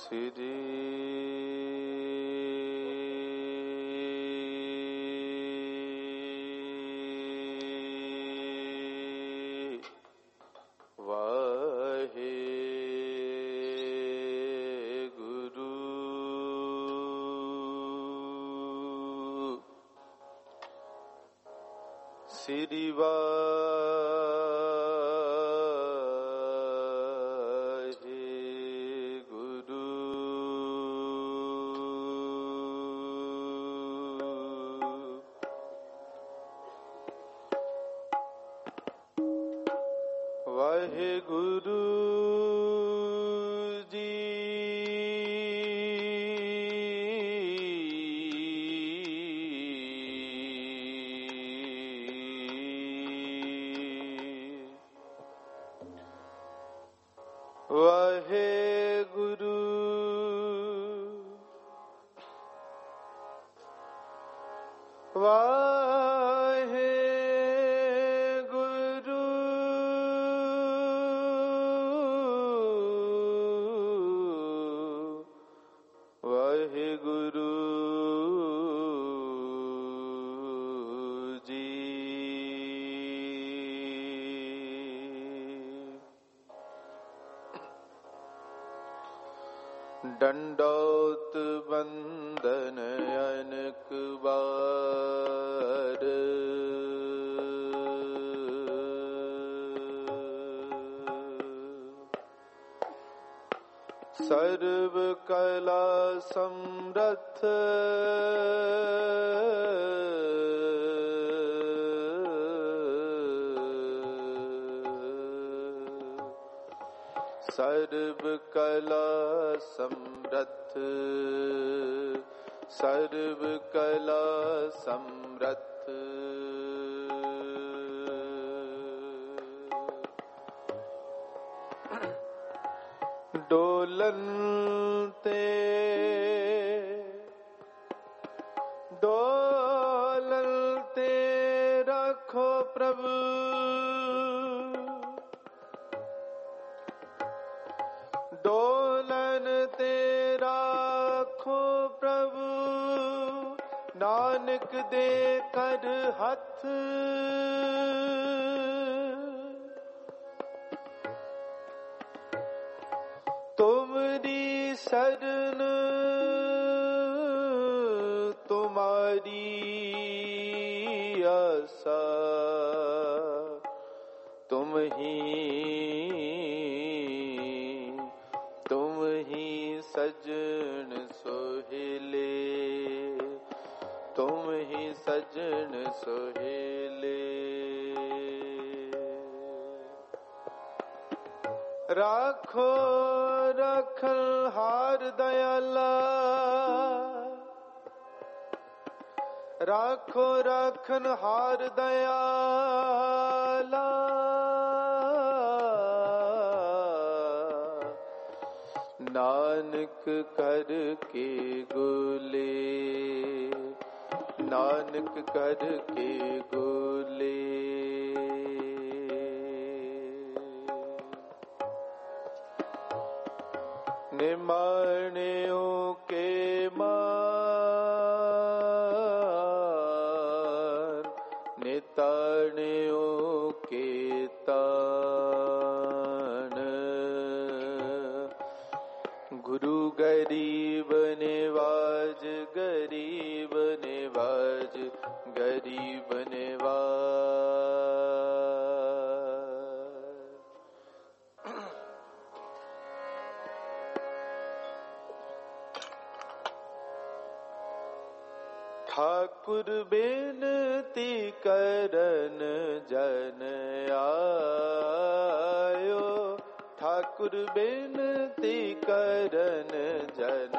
श्री वाहे गुरु श्री वाहेगुरु जी वाहेगुरु वाहेगुरु जी दंडौत बंदन अनक बार सर्व कला समर्थ सर्व कला समर्थ सर्व कला समर्थ डोलनते डोलनते रखो प्रभु डोलन तेरा खो प्रभु नानक दे कर हथ तुमरी शरण तुम्हारी आशा तुम ही सजन सोहेले तुम ही सजन सोहेले राखो रखल हार दयाला राखो रखन हार दयाला नानक कर के गोले नानक कर के गोले निमाणियों के मान निताणियों के तान गुरु गरीब निवाज गरीब निवाज गरीब निवाज ठाकुर बेनती करन जन आयो ठाकुर बेनती करन जन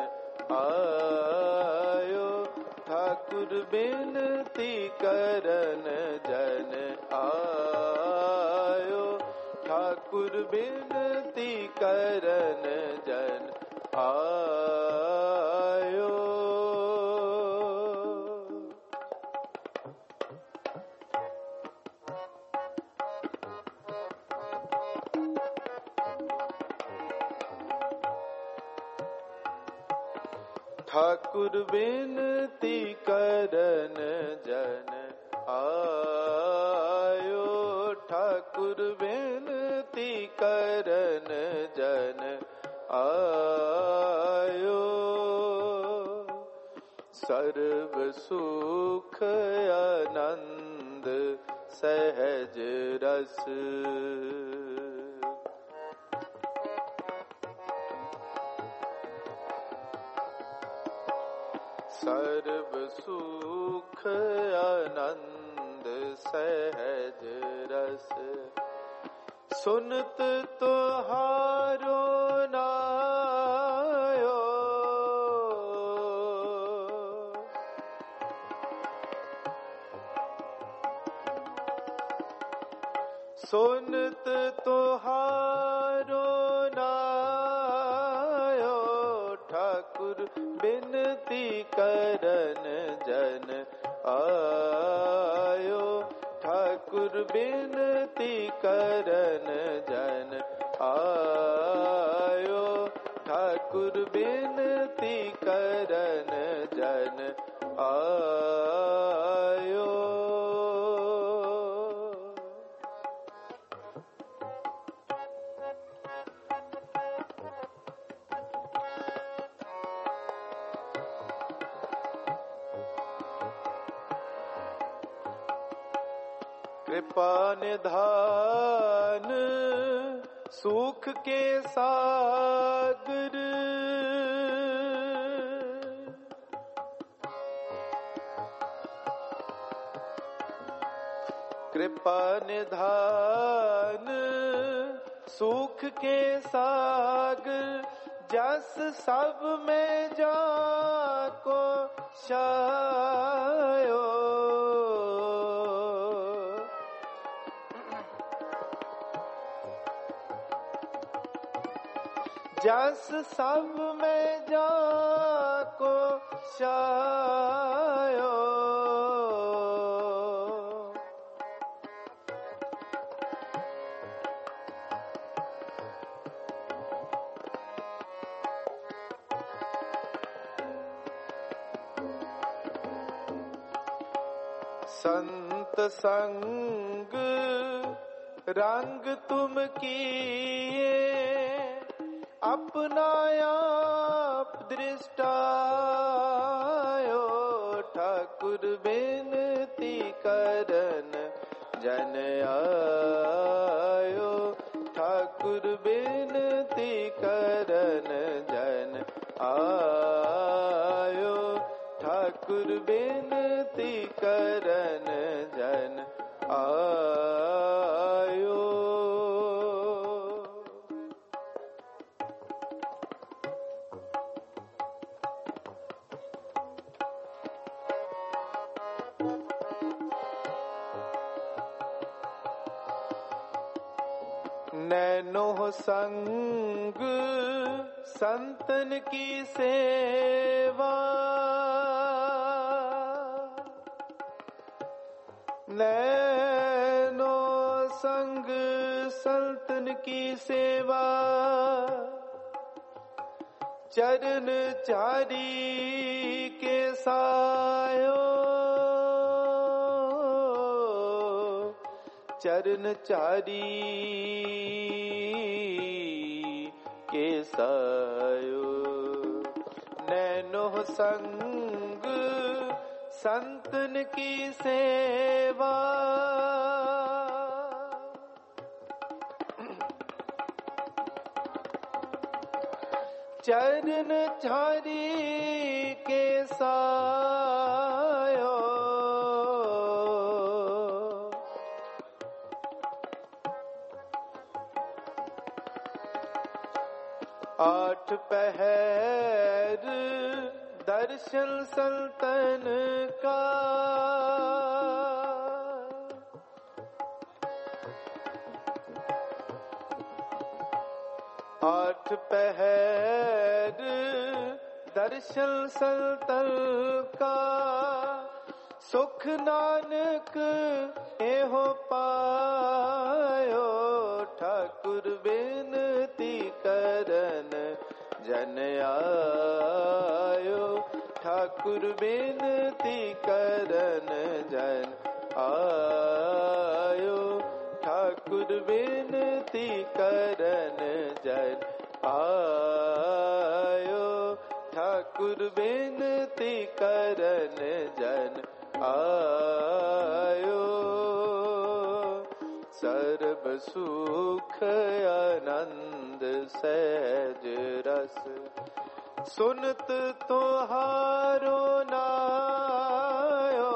आयो ठाकुर बेनती करन जन आयो ठाकुर बेनती करन जन आयो ठाकुर बिनती करन जन आयो, ठाकुर बिनती करन जन आयो। सर्व सुख आनंद सहज रस, सर्व सुख आनंद सहज रस। सुनत तुहारो नायो, सुनत तुहारो नायो, ठाकुर बिनती करन जन आयो, ठाकुर बिनती करन जन आयो, ठाकुर बिनती करन जन आयो। कृपा निधान सुख के सागर, कृपा निधान सुख के सागर, जस सब में जाको शायो। जस सब में जाको शायो, संत संग रंग तुम किए, अपना आप दृष्टायो, ठाकुर बिनती करन जन आयो, ठाकुर बिनती करन जन आयो, ठाकुर बिनती करन जन आयो। नैनो संग संतन की सेवा, नैनो संग संतन की सेवा, चरण चारी के सायो, चरण चारी के सायो। नैनो संग संतन की सेवा, चरण चारी के सायो। आठ पहर दर्शन संतन का, आठ पहर दर्शन संतन का, सुख नानक एहो पायो, ठाकुर बिनती करन जन आयो, ठाकुर बेनती करन जन आयो, ठाकुर बेनती करन जन आयो, ठाकुर बेनती करन जन आयो। सर्ब सुख आनंद सहज रस, सुनत तोहारो नायो।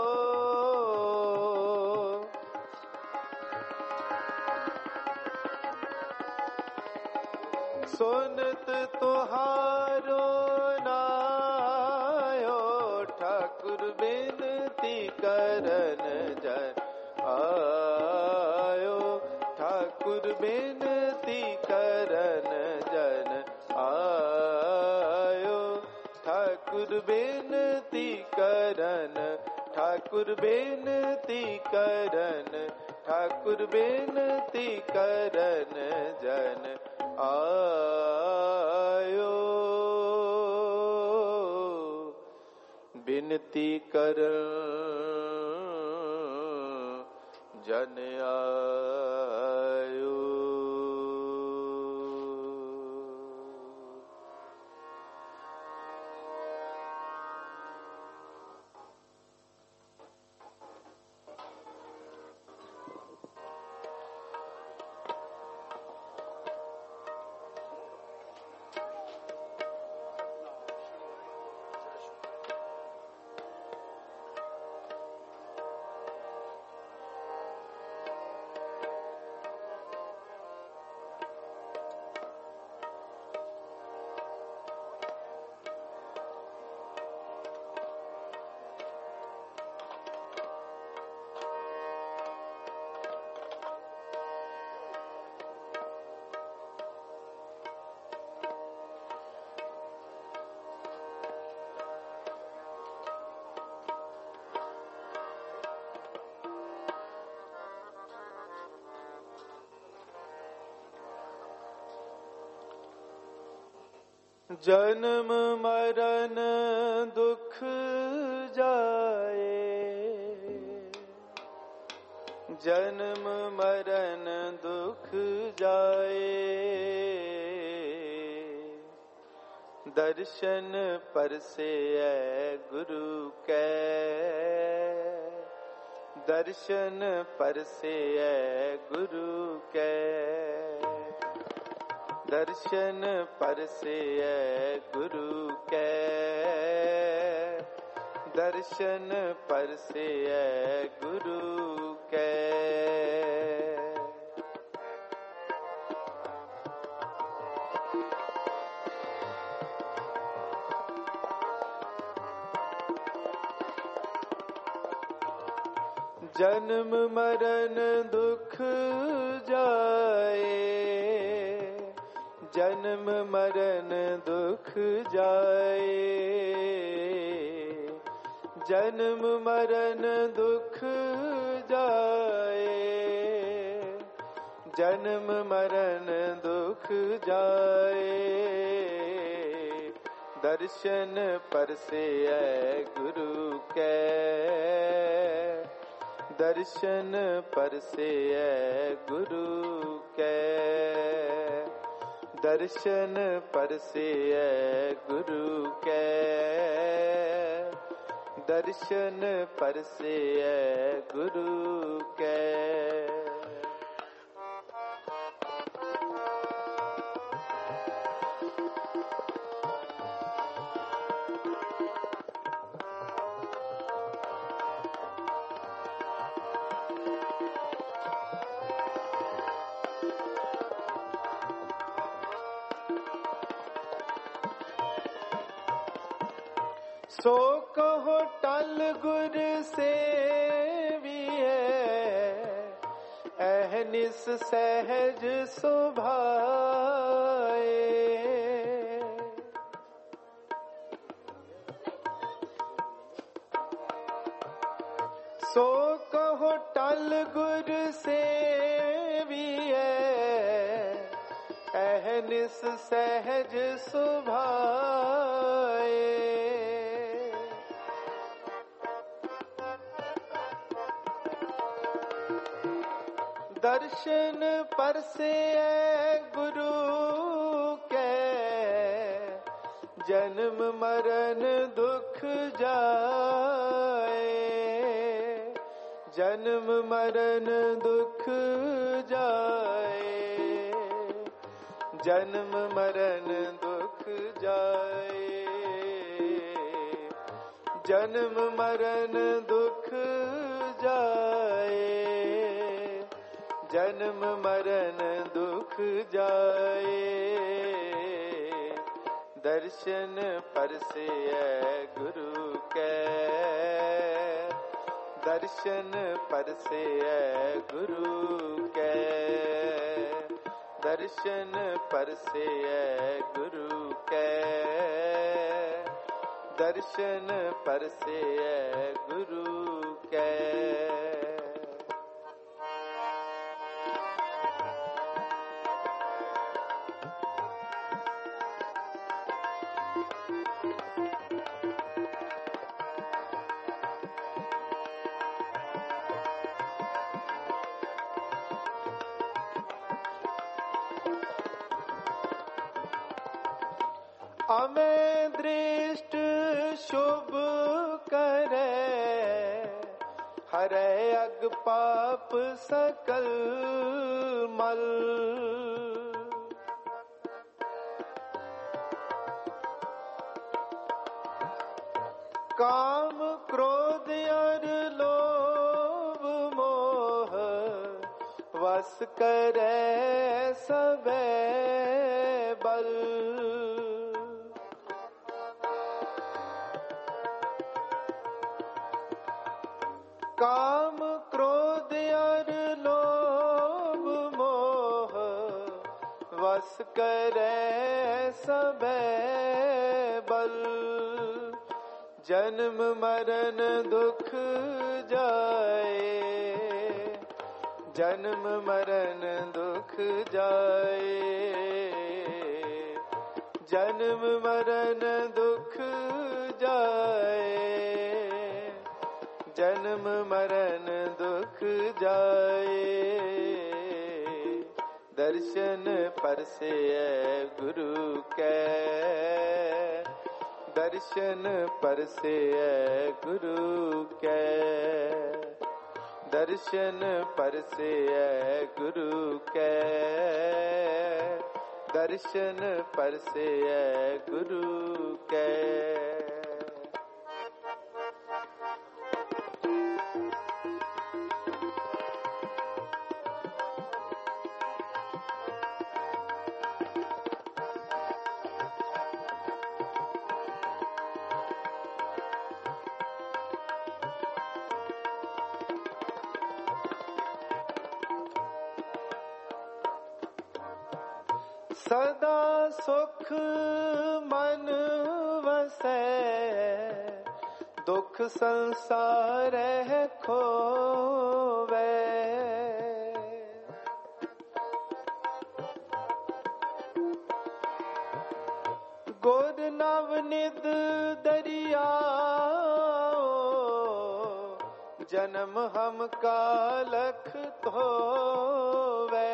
सुनत तोहारो नायो, ठाकुर बेनती करन जन आयो, ठाकुर बेनती करन जन आयो, ठाकुर बेनती करन, ठाकुर बेनती करन, ठाकुर बेनती करन जन आयो। बिनती करन जन आयो। जन्म मरण दुख जाए, जन्म मरण दुख जाए, दर्शन परसे गुरु कै, दर्शन परसे गुरु कै, दर्शन परसे गुरु कै, दर्शन परसे गुरु कै। जन्म मरण दुख जाए, जन्म मरण दुख जाए, जन्म मरण दुख जाए, जन्म मरण दुख जाए, दर्शन परसे गुरु कै, दर्शन परसे गुरु कै, दर्शन परसे गुरु कै, दर्शन परसे गुरु कै। सो कहो टल गुर सेविए, अहनिस सहज सुभाए। सो कहो टल गुर सेविए, अहनिस सहज सुभाए। दर्शन परसे गुरु के, जन्म मरण दुख जाए, जन्म मरण दुख जाए, जन्म मरण दुख जाए, जन्म मरण दुख जाए, जन्म मरण दुख जाए। दर्शन परसे गुरु के, दर्शन परसे गुरु के, दर्शन परसे गुरु के, दर्शन परसे गुरु के। हमें दृष्ट शुभ करे, हरे अग पाप सकल मल। काम क्रोध और लोभ मोह वश करे सबे बल। काम क्रोध और लोभ मोह वश करे सबे बल। जन्म मरण दुख जाए, जन्म मरण दुख जाए, जन्म मरण दुख जाए, जन्म मरण दुख जाए। दर्शन परसे गुरु के, दर्शन परसे गुरु के, दर्शन परसे गुरु के, दर्शन परसे गुरु के। सदा सुख मन वसै, दुख संसार खोवे। गुर नवनिध दरिया, जन्म हम का लख धोवे।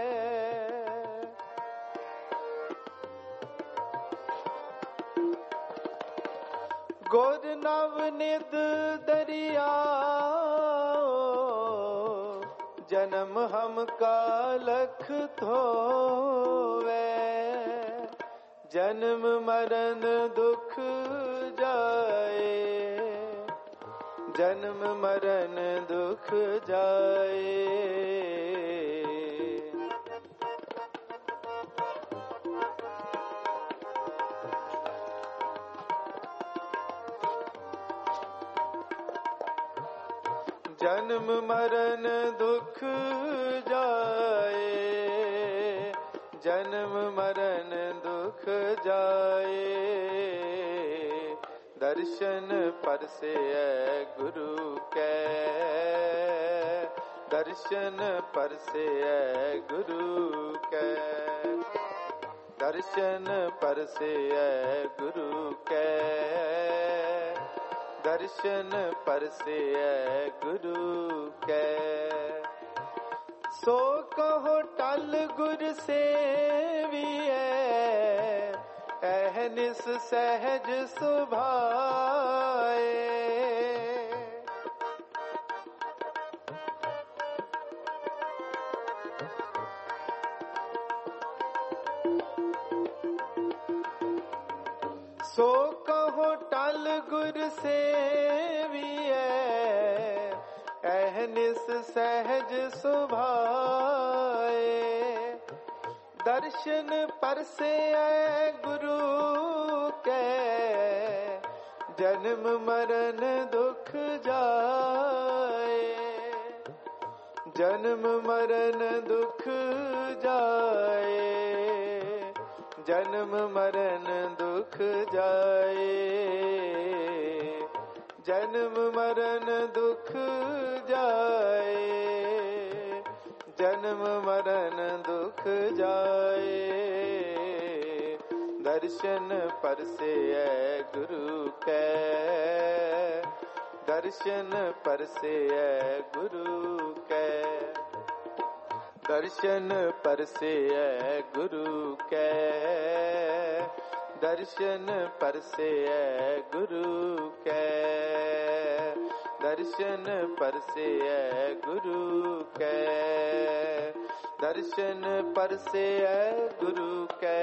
गुर नवनिध दरिया, जन्म हम का लख धोवे। जन्म मरण दुख जाए, जन्म मरण दुख जाए। जन्म मरण दुख जाए, जन्म मरण दुख जाए। दर्शन परसे गुरु के, दर्शन परसे गुरु के, दर्शन परसे गुरु के, दर्शन परसे गुरु के। सो कहो टल गुर सेविए, अहनिस सहज सुभाए। सो कहो टल गुर सेविए, अहनिस सहज सुभाए। दर्शन परसे गुरु के, जन्म मरण दुख जाए। जन्म मरण दुख जाए, जन्म मरण दुख जाए। जन्म मरण दुख जाए, जन्म मरण दुख जाए। दर्शन परसे गुरु के, दर्शन परसे गुरु के। दर्शन परसे गुरु के, दर्शन परसे गुरु के। दर्शन परसे गुरु के, दर्शन परसे गुरु के।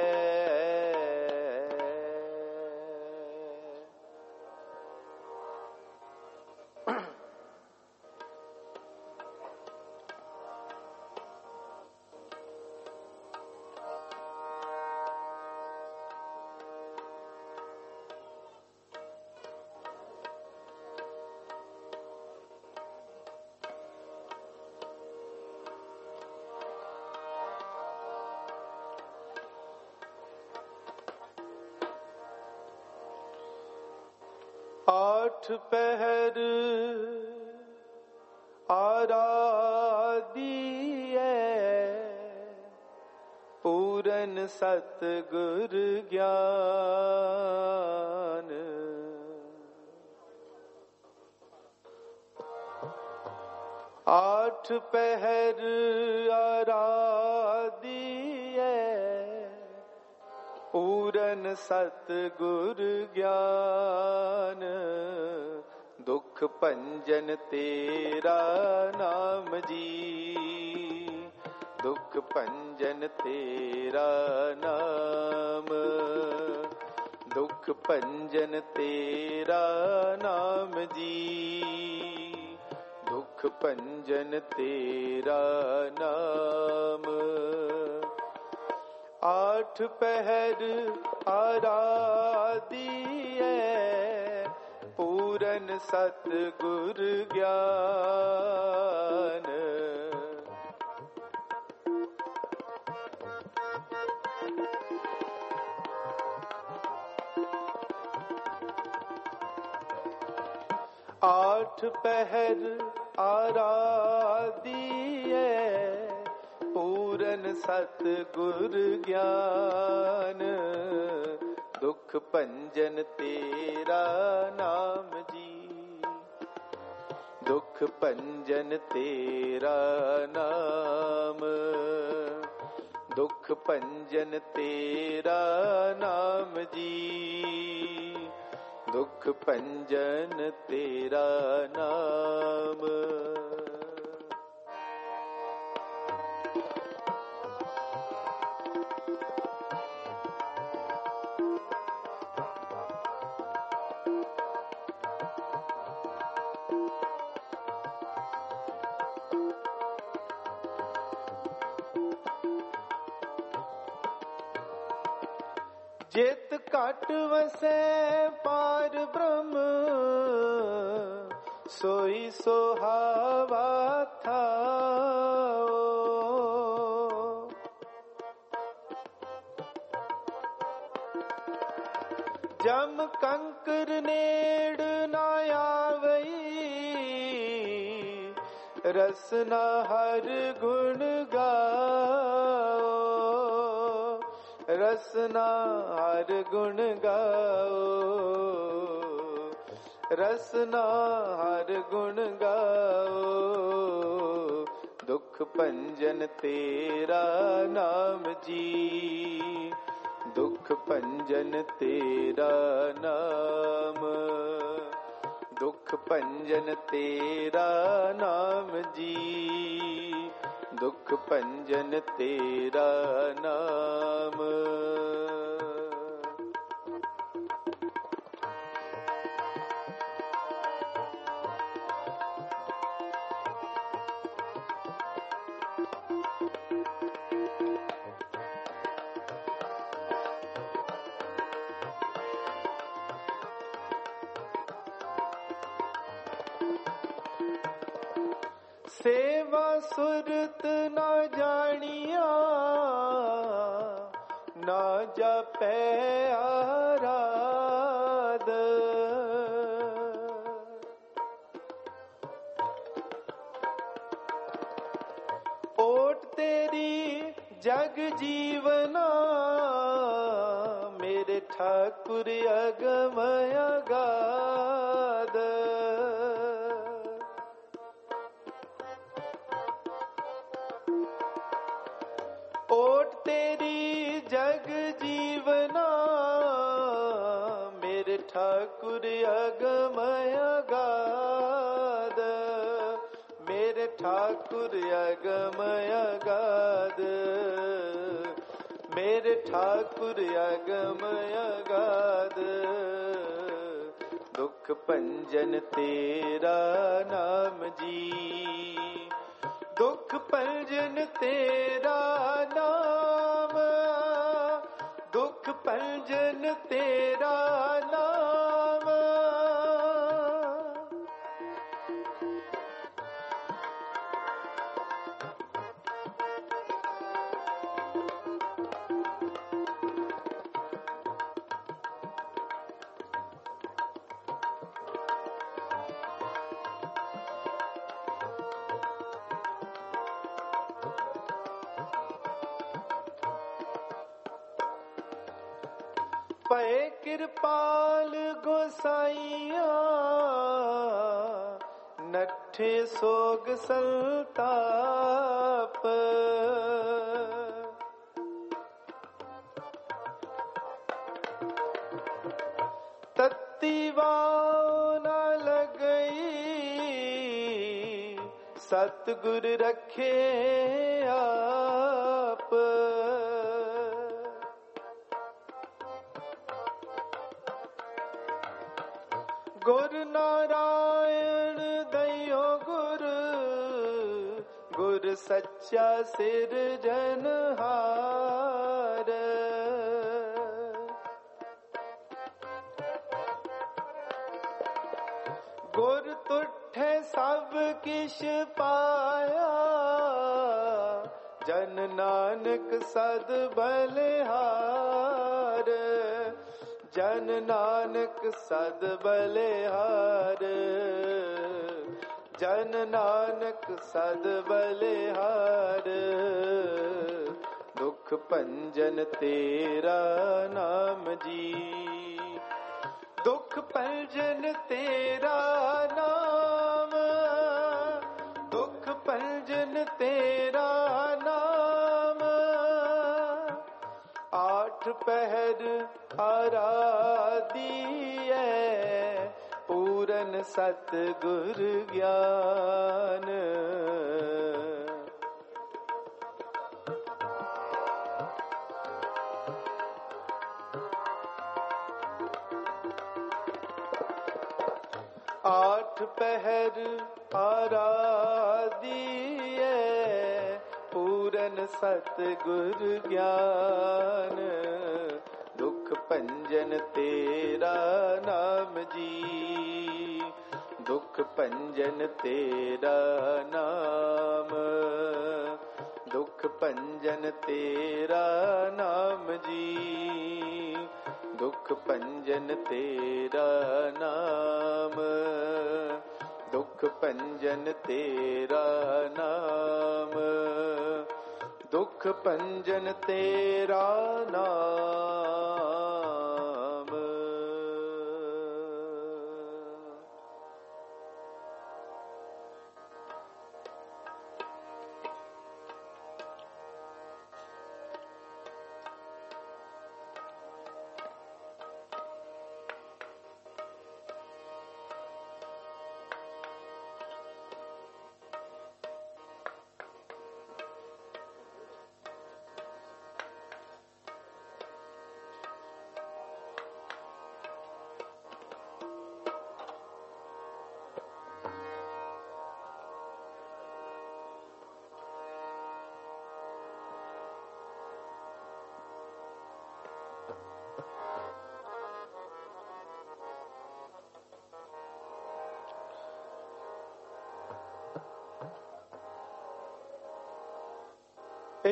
आठ पहर आराधिए, पूरन सतगुर ज्ञान। आठ पहर आराधिए, पूरन सतगुर ज्ञान। दुख पंजन तेरा नाम जी, दुख पंजन तेरा नाम। दुख पंजन तेरा नाम जी, दुख पंजन तेरा नाम। आठ पहर आराधिए, पूरन सतगुर ज्ञान। आठ पहर आराधिए, पूरन सतगुर ज्ञान। दुख पंजन तेरा नाम जी, दुख पंजन तेरा नाम। दुख पंजन तेरा नाम जी, दुख पंजन तेरा नाम। जेत काट वसै पार ब्रह्म, सोई सोहावा था। जम कंकर नेड़ ना आवई, रसना हर गुण गाओ। रसना हर गुण गाओ, रसना हर गुण गाओ। दुख पंजन तेरा नाम जी, दुख पंजन तेरा नाम, दुख पंजन तेरा नाम जी, दुख पंजन तेरा नाम। सेवा सुरत ना जानिया, ना जपै आराध, ओट तेरी जग जीवना, मेरे ठाकुर अगम अगाध। ओट तेरी जग जीवना, मेरे ठाकुर अगम अगाध, मेरे ठाकुर अगम अगाध, मेरे ठाकुर अगम अगाध। दुख पंजन तेरा नाम जी, दुख पंजन तेरा नाम, दुख पंजन तेरा नाम। पए कृपाल गोसाइया, नठे सोग संताप, तत्ती वाव न लगई, सतगुर रखे आप। गुर नारायण दयो गुर, गुर सच्चा सिरजनहार। गुर तुठे सब किश पाया, जन नानक सद बलिहार, जन नानक सद बलिहार, जन नानक सद बलिहार। दुख पंजन तेरा नाम जी, दुख पंजन तेरा नाम, दुख पंजन तेरा नाम। आठ पहर आराधिए, पूरन सतगुर ज्ञान। आठ पहर आराधिए, पूरन सतगुर ज्ञान। दुख पंजन तेरा नाम जी, दुख पंजन तेरा नाम, दुख पंजन तेरा नाम जी, दुख पंजन तेरा नाम, दुख पंजन तेरा नाम, दुख पंजन तेरा नाम।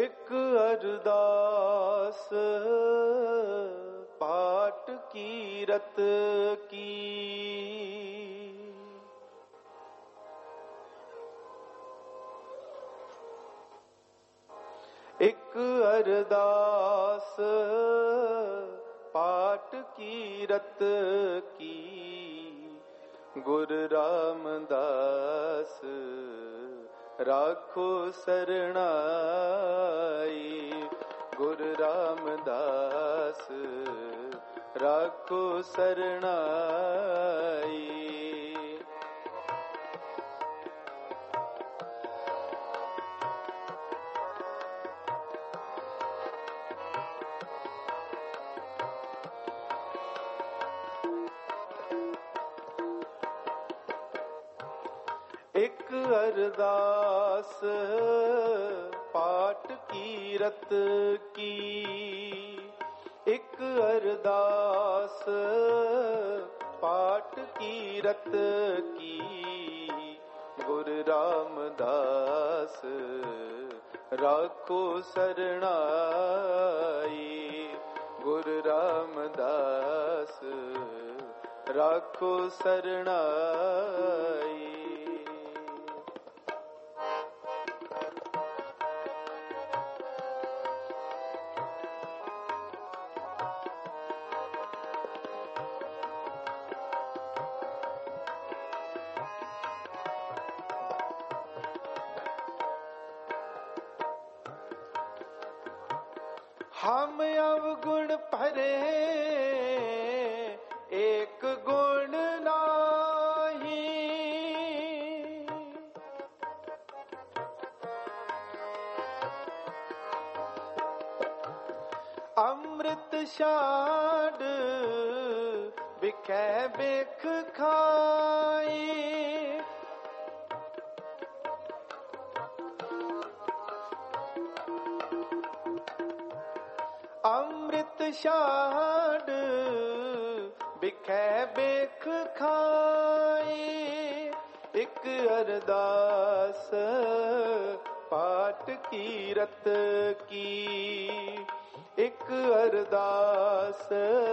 एक अरदास पाठ कीरत की, एक अरदास पाठ कीरत की, गुरु रामदास राखो सरणाई, गुरु रामदास राखो सरणाई। एक अरदास पाठ कीरत की, एक अरदास पाठ कीरत की, गुरु रामदास राखो सरणाई, गुरु रामदास राखो सरणाई। हम अवगुण भरे एक गुण नाही, अमृत शाड बिकै बिख खाई, अमृत शाड बिखै बिख खाई, एक अरदास पाठ कीरत की, एक अरदास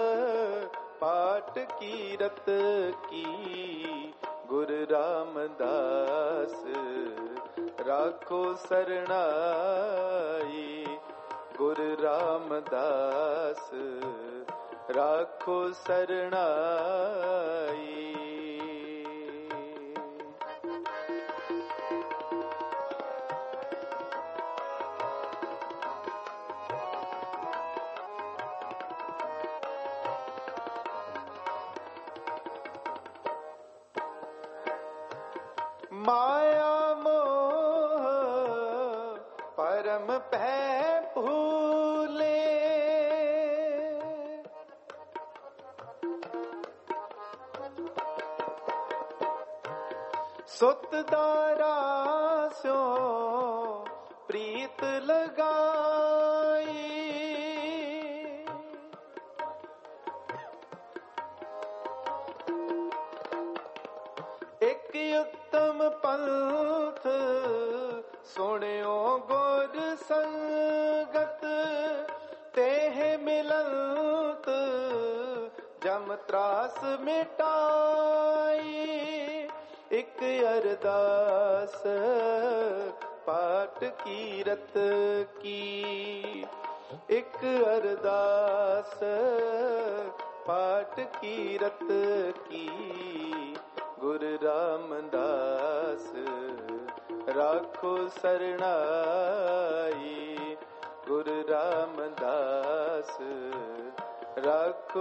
पाठ कीरत की, गुरु रामदास राखो सरणाई, गुरु रामदास राखो सरणाई। माया मोह परम भय भूले, सुत दारा स्यो प्रीत लगाई, एक उत्तम पंथ सुनियो गुर संगत, तेह मिलंत जम त्रास मिटाई, एक अरदास पाठ कीरत की, एक अरदास पाठ कीरत की, गुरु रामदास राखो सरणाई, गुरु रामदास राखो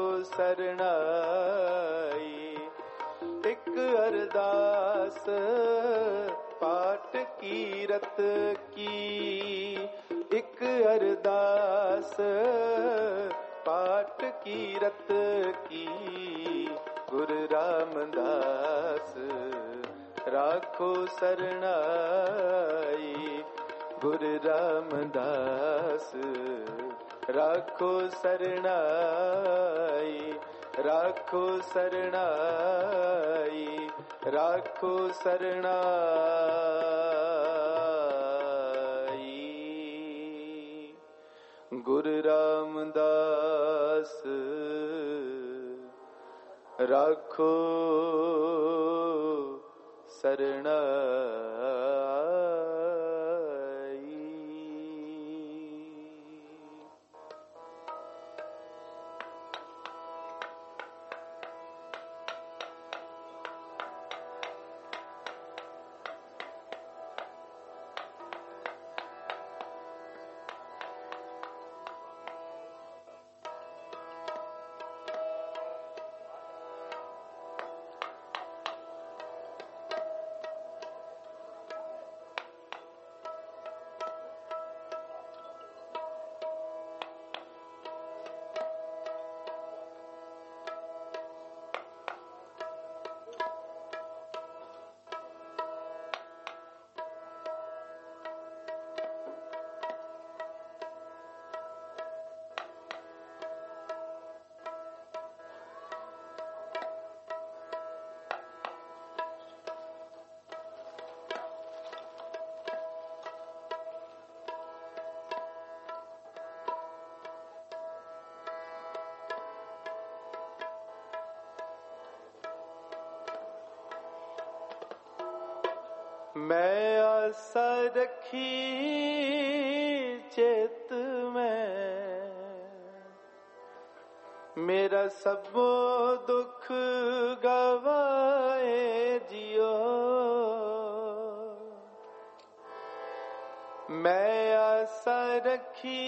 सरणाई, एक अरदास पाठ कीरत की, एक अरदास पाठ कीरत की, गुरु रामदास राखो सरणाई, गुरु रामदास राखो सरणाई, राखो सरणाई, राखो सरणाई। गुरु रामदास राखो सरनाई। मैं आशा रखी चित में, मेरा सब दुख गवाए जियो। मैं आशा रखी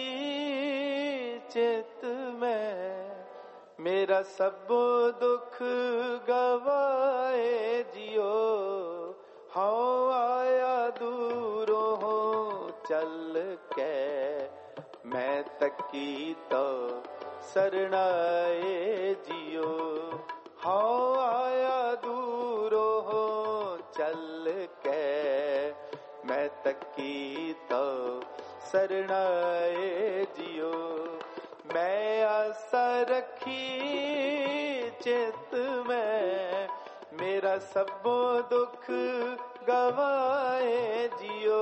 चित में, मेरा सब दुख गवाए जियो। हाँ आया दूरों हो चल के, मैं तकी तो सरनाए जियो। हाँ आया दूरों हो चल के, मैं तकी तो सरनाए जियो। मैं आशा रखी चित में, मेरा सब दुख गवाए जियो।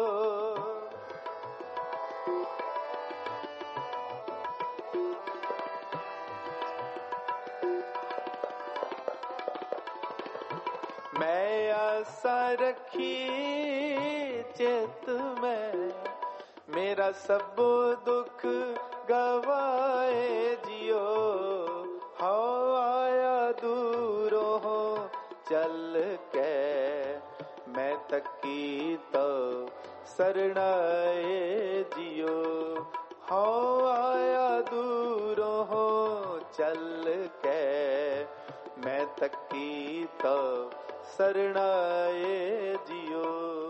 मैं आशा रखी चित में, मेरा सब दुख गवाए जियो। हाँ आया दूरों हो चल के, मैं तकी तो सरनाए जियो। हाँ आया दूरों हो चल के, मैं तकी तो सरनाए जियो।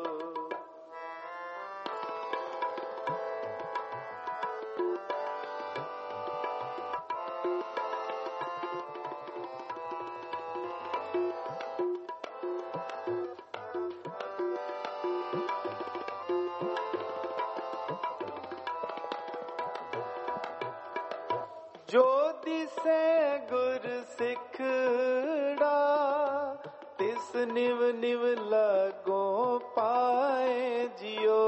जो दिसे गुर सिखड़ा, तिस निव निव लगो पाए जियो।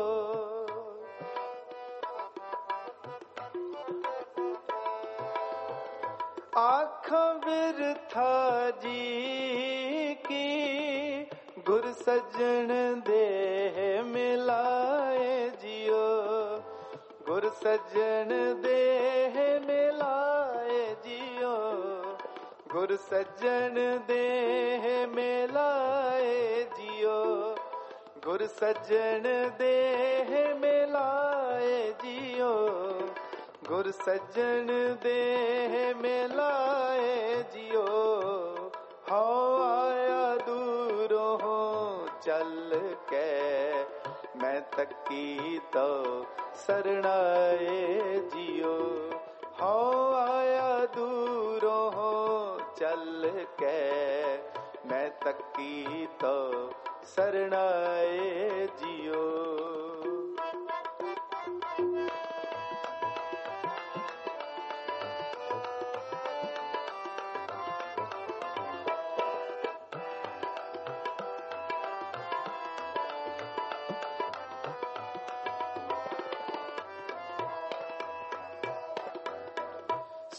आँखां बिरथा जी की, गुर सजन देह मिलाए जियो। गुर सजन देह मिलाए जियो। गुर सजन देह मिलाए जियो। गुर सजन देह मिलाए जियो। गुर सजन देह मिलाए जियो। हाँ आया दूरों हो चल के, मैं तकी तो सरनाए जियो। हाँ आया दूरों हो चल के, मैं तकी तो सरनाए जियो।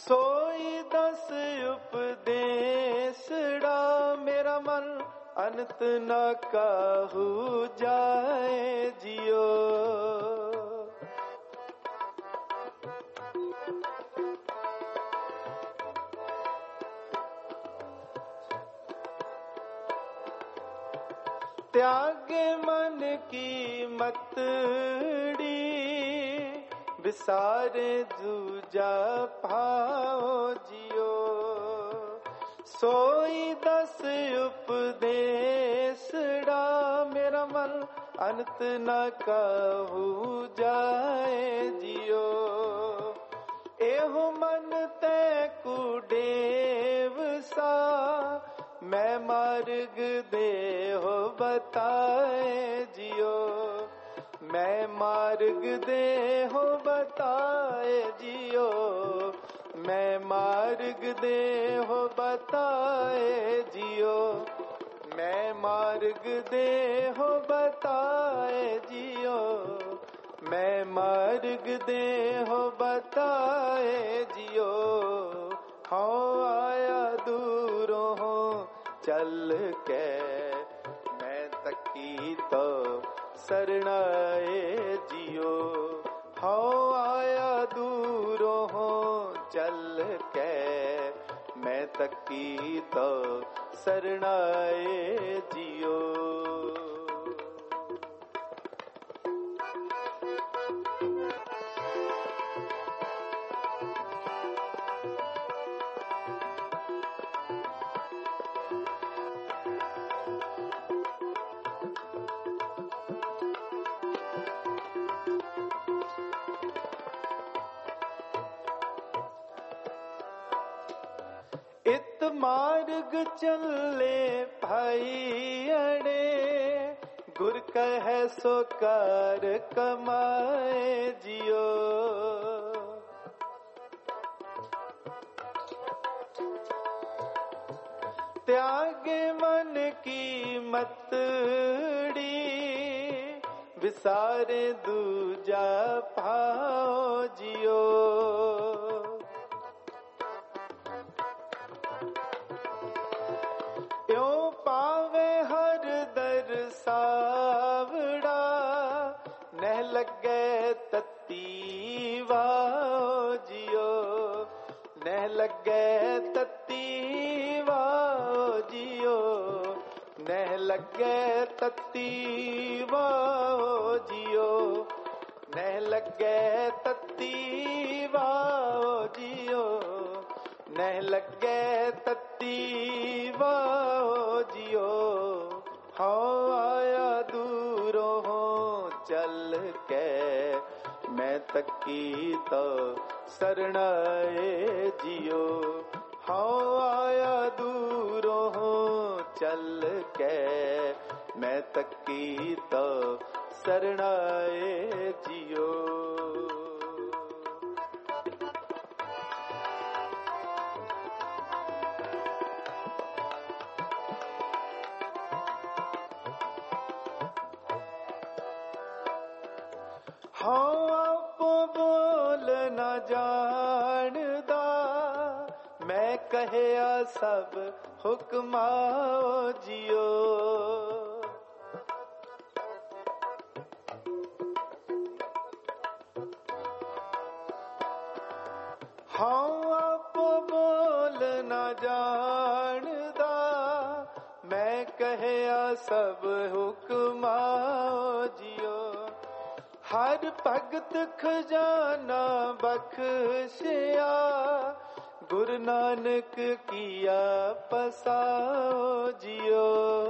सोई दस उपदेशड़ा मेरा मन अनंत न काहू जाए जियो। त्यागे मन की मतड़ी विसारे दूजा भाव जियो। सोई दस उपदेशड़ा मेरा मन अंत न कहू जाए जियो। एहो मन ते कुडेव सा मैं मार्ग देहो बताए जियो। मैं मार्ग देहो बताए जियो। मैं मार्ग देहो बताए जियो। मैं मार्ग देहो बताए जियो। मैं मार्ग देहो बताए जियो। हाँ आया दूरों हो चल के मैं तकी तो शरणाए जियो। हाँ आया दूरों हो चल के मैं तकी तो शरणाए जियो। इत मार्ग चले भाई अड़े गुर कहे सो कर कमाए जियो। त्यागे मन की मतड़ी विसारे दूजा भाव जियो। पावे हर दर सावड़ा नह लगे तत्ती वाओ जियो। नह लगे तत्ती वाओ जियो। नह लगे तत्ती वाओ जियो। नह लगे तत्ती वाओ जियो। नह लगे तत्ती वाओ जियो। हाँ आया दूरों हो चल के मैं तकी तो शरणाए जियो। हाँ आया दूरों हो चल के मैं तकी तो शरणाए जियो। हाँ आप बोल न जानदा मैं कहया सब हुक्माओ जियो। हाँ आप बोल न जानदा मैं कहया सब हुक्माओ जियो। हर भगत खजाना बख्शिया गुरु नानक किया पसाओ जियो।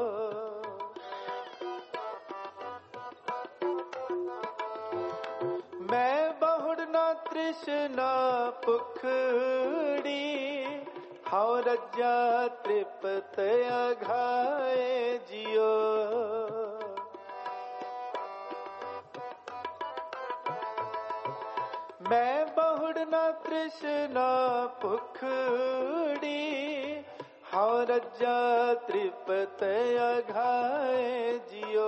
मैं बहुड़ ना तृष्णा पुखड़ी हाउ रज्जा तृप्त अघाए जियो। मैं बहुड़ न तृष्णा पुखड़ी हाउ रज्जा तृप्त अघाए जियो।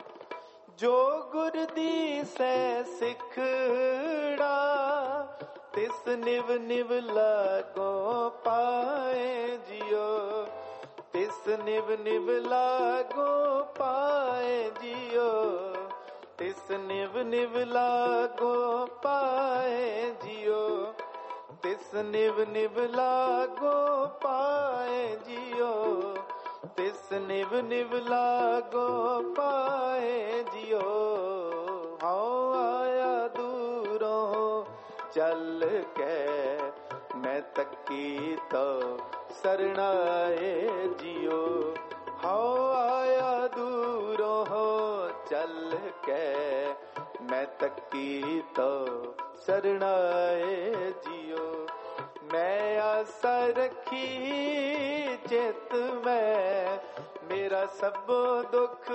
जो गुर दी से सिखड़ा ਤਿਸ ਨਿਵ ਨਿਵ ਲਾਗੋ ਪਾਏ ਜਿਉ, ਤਿਸ ਨਿਵ ਨਿਵ ਲਾਗੋ ਪਾਏ ਜਿਉ, ਤਿਸ ਨਿਵ ਨਿਵ ਲਾਗੋ ਪਾਏ ਜਿਉ, ਤਿਸ ਨਿਵ ਨਿਵ ਲਾਗੋ ਪਾਏ ਜਿਉ, ਤਿਸ ਨਿਵ ਨਿਵ ਲਾਗੋ ਪਾਏ ਜਿਉ। ਹਉ ਆਇਆ ਦੂਰੋਂ ਚੱਲ ਕੇ, ਮੈਂ ਤੱਕੀ ਤੋ ਸਰਣਾਏ ਜਿਉ। ਹਉ ਆਇਆ ਦੂਰੋਂ ਚੱਲ ਕੇ, ਮੈਂ ਤੱਕੀ ਤੋ ਸਰਣਾਏ ਜਿਉ। ਮੈਂ ਆਸਾ ਰੱਖੀ ਚਿਤ ਮੈਂ, ਮੇਰਾ ਸਭ ਦੁੱਖ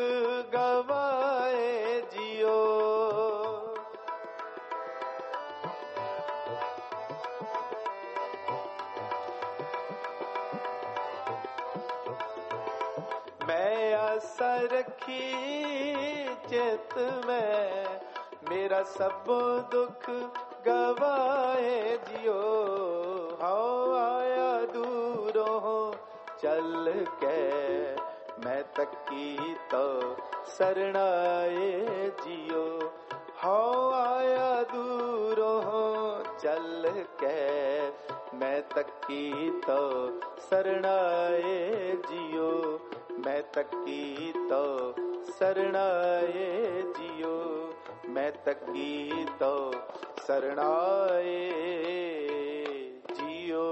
ਗਵਾਏ ਜਿਉ। ਮੈਂ ਆਸਾ ਰੱਖੀ ਚਿਤ ਮੈਂ, ਮੇਰਾ ਸਭ ਦੁੱਖ ਗਵਾਏ ਜਿਉ। ਹਉ ਆਇਆ ਦੂਰੋਂ ਚੱਲ ਕੇ, ਮੈਂ ਤੱਕੀ ਤੋ ਸਰਣਾਏ ਜਿਉ। ਹਉ ਆਇਆ ਦੂਰੋਂ ਚੱਲ ਕੇ, ਮੈਂ ਤੱਕੀ ਤੋ ਸਰਣਾਏ ਜਿਉ। ਮੈਂ ਤੱਕੀ ਤੋ ਸਰਣਾਏ ਜਿਉ, ਮੈਂ ਤੱਕੀ ਤੋ ਸਰਣਾਏ ਜਿਉ।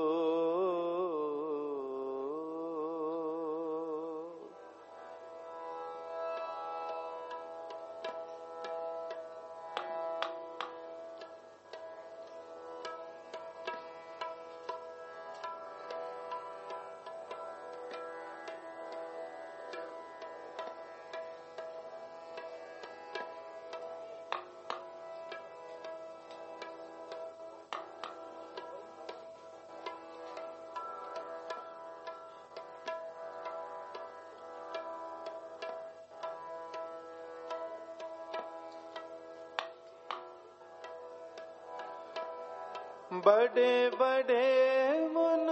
बड़े बड़े मुन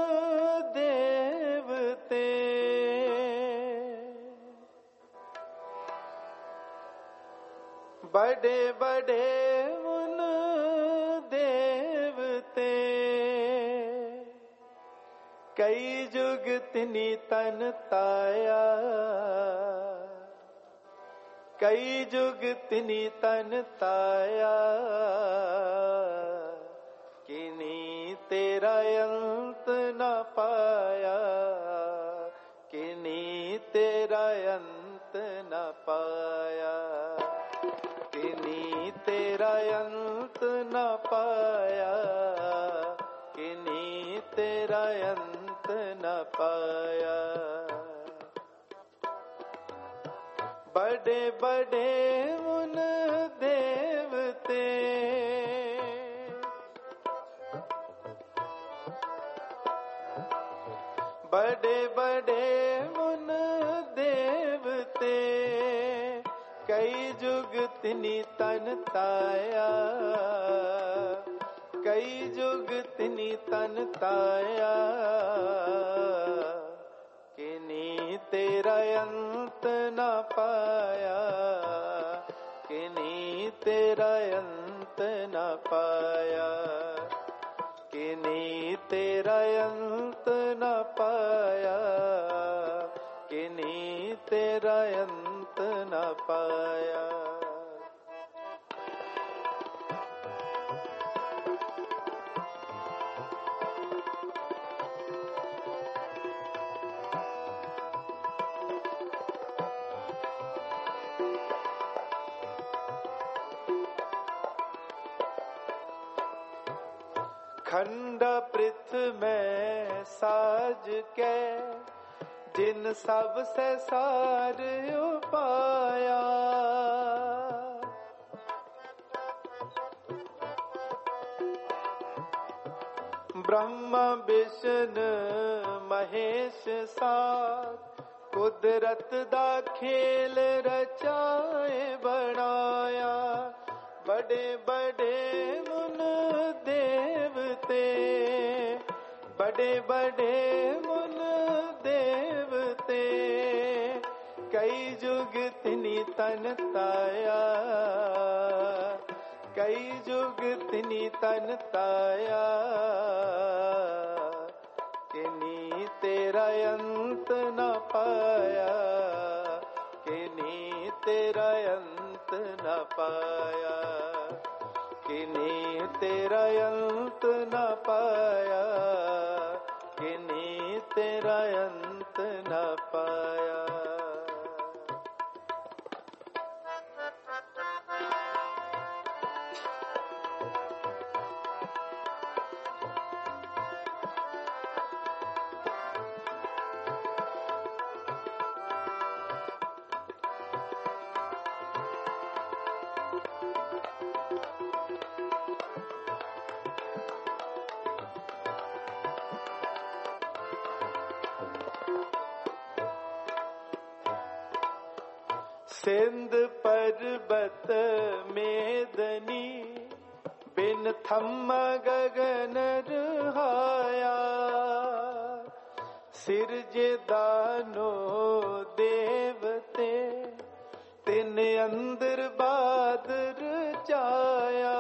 देवते, बड़े बड़े मुन देवते, कई जुग तिनी तन ताया, कई जुग तिनी तन ताया। किनी तेरा अंत न पाया, किनी तेरा अंत न पाया, किनी तेरा अंत न पाया, किनी तेरा अंत न पाया। बड़े बड़े मुन देवते, बड़े बड़े मुन देवते, कई जुग तिनी तन ताया, कई जुग तिनी तन ताया। किनी तेरा अंत न पाया, किनी तेरा अंत न पाया, किनी तेरा अंत न पाया, किनी तेरा अंत न पाया। खंड पृथ में साज के, जिन सब से सार उपाया। ब्रह्मा विष्णु महेश साथ, कुदरत दा खेल रचाए बनाया। बड़े बड़े मुन देवते, बड़े बड़े मुन देवते, कई जुग तिनि तन ताया, कई जुग तिनि तन ताया, किन्हीं तेरा अंत न पाया, किन्हीं तेरा अंत न पाया, किन्हीं तेरा अंत न पाया, किन्हीं तेरा अंत न पाया। सिंध पर्वत मेदनी, बिन थम गगन रहाया, सिरजे दानो देवते, तिन अंदर बादर जाया।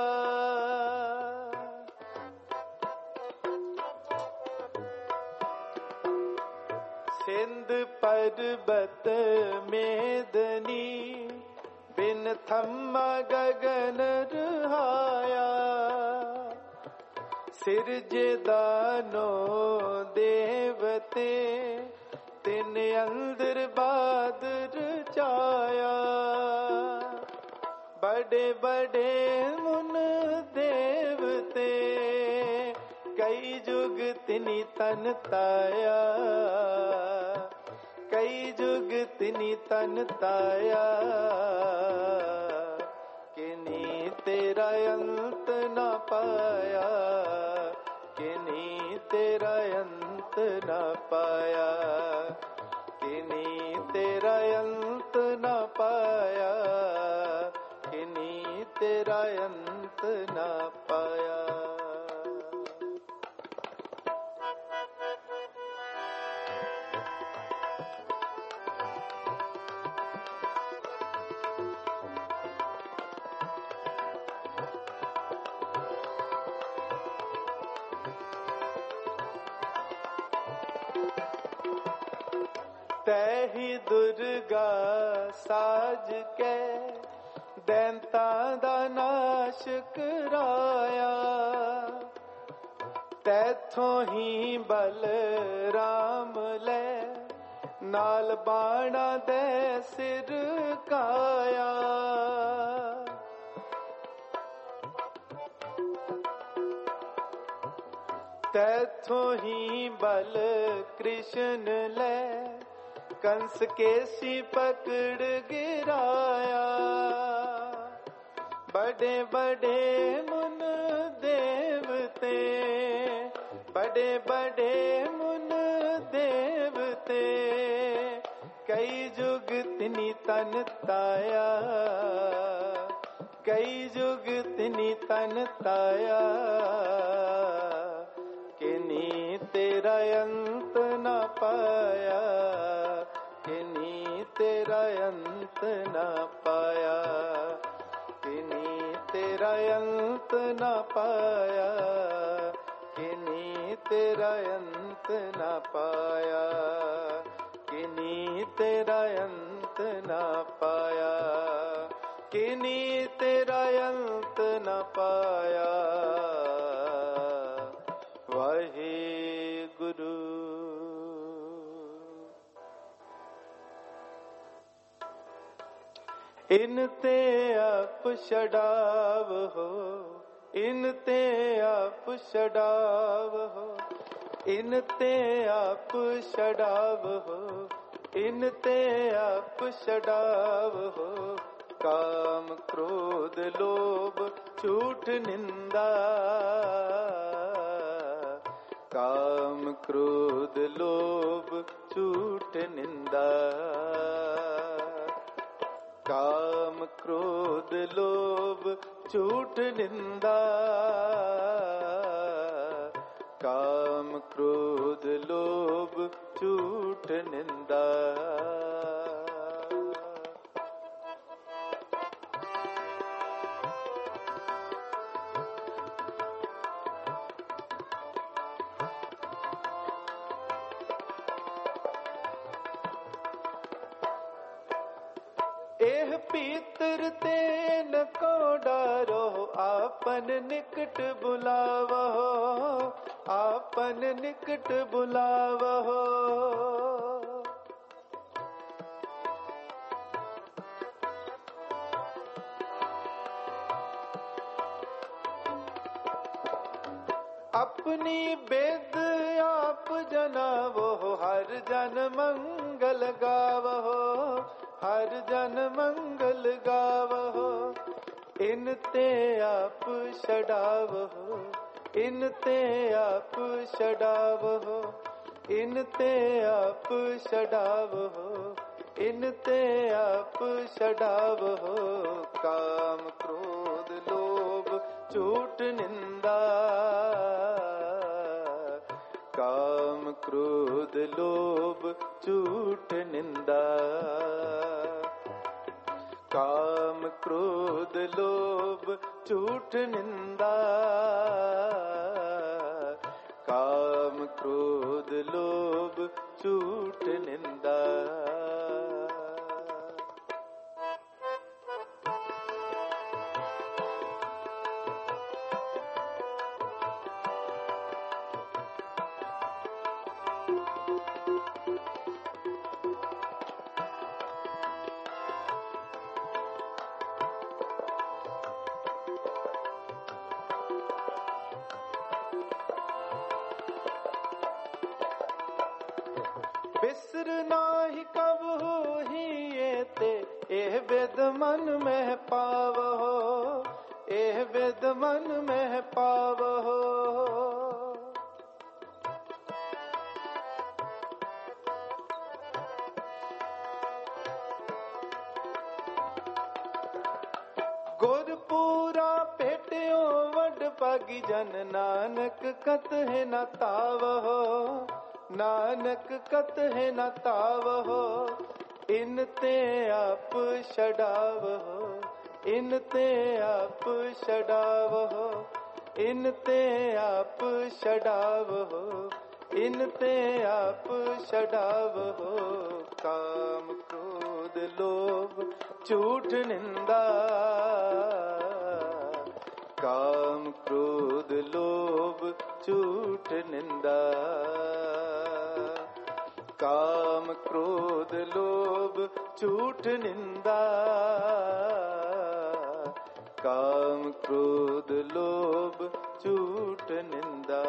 सिंध पर्वत मेदनी, बिन थम गगन रहाया, सिरजे दानो देवते, तिन अंदर बादर जाया। बड़े बड़े मुन देवते, कई जुग तिनि तन ताया, कई जुग तिनि तन ताया, किन्हीं तेरा अंत न पाया, किन्हीं तेरा अंत न पाया, किन्हीं तेरा अंत न पाया, किन्हीं तेरा अंत न पाया। तैही दुर्गा साज के, दैंता दा नाश कराया, तैथों ही बल राम ले, नाल बाणा दे सिर काया। तैथों ही बल कृष्ण ले, कंस केसी पकड़ गिराया। बड़े बड़े मुन देवते, बड़े बड़े मुन देवते, कई जुग तिनि तन ताया, कई जुग तिनि तन ताया, किन्हीं तेरा अंत न पाया, किन्हीं तेरा अंत न पाया, किन्हीं तेरा अंत न पाया, किन्हीं तेरा अंत न पाया, किन्हीं तेरा अंत न पाया, किन्हीं तेरा अंत न पाया। वाहिगुरु। इन ते आप छड़ाव हो, इन ते आप छड़ाव हो, इन ते आप छड़ाव हो, इन ते आप छड़ाव हो। काम क्रोध लोभ झूठ निंदा, काम क्रोध लोभ झूठ निंदा, काम क्रोध लोभ झूठ निंदा। काम क्रोध लोभ झूठ निंदा। एह पीतर ते न को डारो, आपन निकट बुलावहो, आपन निकट बुलावहो। अपनी बेद आप जनावो, हर जन मंगल गावहो, हर जन मंगल गावहो। इनते आप छड़ावहो, इनते आप छड़ावहो, इनते आप छड़ावहो, इनते आप छड़ावहो। काम क्रोध लोभ झूठ निंदा। काम क्रोध लोभ झूठ निंदा। काम क्रोध लोभ झूठ निंदा। काम क्रोध लोभ झूठ निंदा। बिसर नाही कब हो ही ये ते, एह वेद मन में पावहो, एह वेद मन में पावहो। गुरपूरा पेटियो वड पागी जन, नानक कत है न तावहो, नानक कत है न तावहो। इनते आप छड़ावहो, इनते आप छड़ावहो, इनते आप छड़ावहो, इनते आप छड़ावहो। काम क्रोध लोभ झूठ निंदा। काम क्रोध लोभ झूठ निंदा। काम क्रोध लोभ झूठ निंदा। काम क्रोध लोभ झूठ निंदा।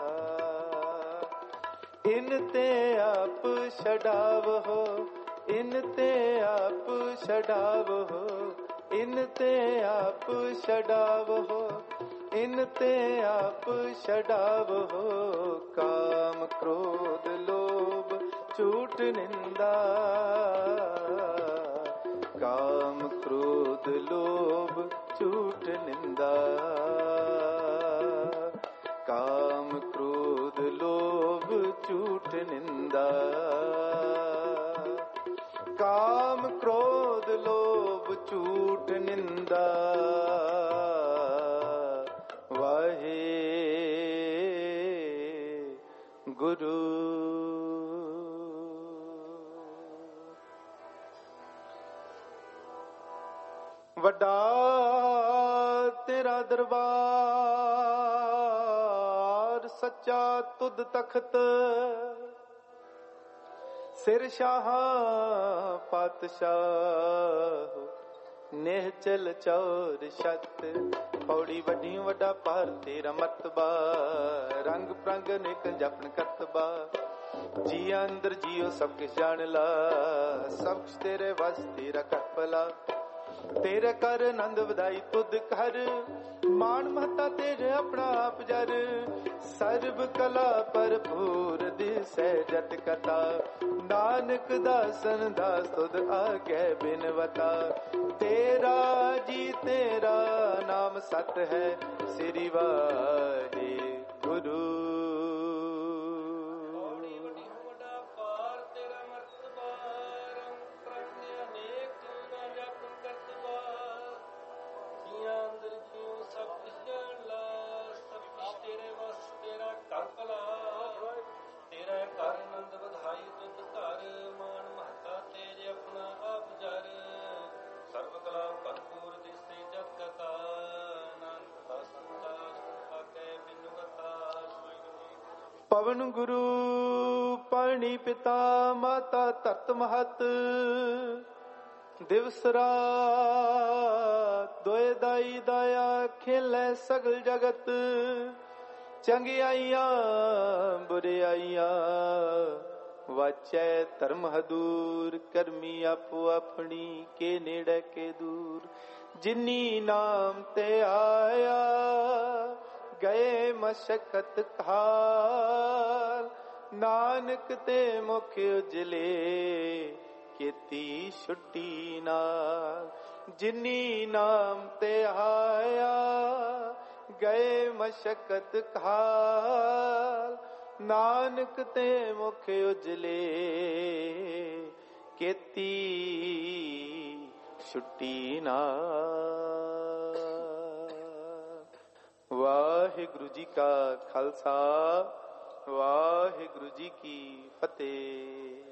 इनते आप छड़ावहो, इनते आप छड़ावहो, इनते आप छड़ावहो, इनते आप छड़ावहो। काम क्रोध लोभ झूठ निंदा। काम क्रोध लोभ झूठ निंदा। काम क्रोध लोभ झूठ निंदा। काम क्रोध लोभ झूठ निंदा। वाहे गुरु। वड्डा तेरा दरबार, सच्चा तुद तख्त, सिर शाह पातशाह, नेहचल चौर छत। पौड़ी वड्डी वड्डा पार तेरा मरतबा, रंग प्रंग निक जपन करतबा। जी अंदर जियो सब किश जान ला, सब कुछ तेरे वस तेरा कर भला। ਤੇਰੇ ਕਰ ਆਨੰਦ ਵਧਾਈ ਤੁਧ ਕਰ, ਮਾਣ ਮਹਤਾ ਤੇਰੇ ਆਪਣਾ ਆਪ ਜਰ। ਸਰਬ ਕਲਾ ਭਰਪੂਰ ਦਿਸੈ ਜਤ ਕਥਾ, ਨਾਨਕ ਦਾਸਨ ਦਾਸ ਤੁਧ ਆਗੇ ਬਿਨਵਤਾ। ਤੇਰਾ ਜੀ ਤੇਰਾ ਨਾਮ ਸਤ ਹੈ, ਸ੍ਰੀ ਵਾਹਿਗੁਰੂ। ਪਵਨ ਗੁਰੂ ਪਾਣੀ ਪਿਤਾ ਮਾਤਾ ਧਰਤ ਮਹਤ, ਦਿਵਸ ਰਾਤ ਦੋਇ ਦਾਈ ਦਾਇਆ ਖੇਲੇ ਸਗਲ ਜਗਤ। ਚੰਗਿਆਈਆਂ ਬੁਰਿਆਈਆਂ ਵਾਚੈ ਧਰਮ ਹਦੂਰ, ਕਰਮੀ ਆਪੋ ਆਪਣੀ ਕੇ ਨੇੜੇ ਕੇ ਦੂਰ। ਜਿਨੀ ਨਾਮ ਤੇ ਆਇਆ ਗਏ ਮਸ਼ਕਤ ਖਾਰ, ਨਾਨਕ ਤੇ ਮੁਖ ਉਜਲੇ ਕੀਤੀ ਛੁੱਟੀ ਨਾਲ। ਜਿਨੀ ਨਾਮ ਤੇ ਆਇਆ ਗਏ ਮਸ਼ਕਤ ਖਾਰ, ਨਾਨਕ ਤੇ ਮੁਖ ਉਜਲੇ ਕੀਤੀ ਛੁੱਟੀ ਨਾਲ। ਵਾਹਿਗੁਰੂ ਜੀ ਕਾ ਖਾਲਸਾ, ਵਾਹਿਗੁਰੂ ਜੀ ਕੀ ਫਤਿਹ।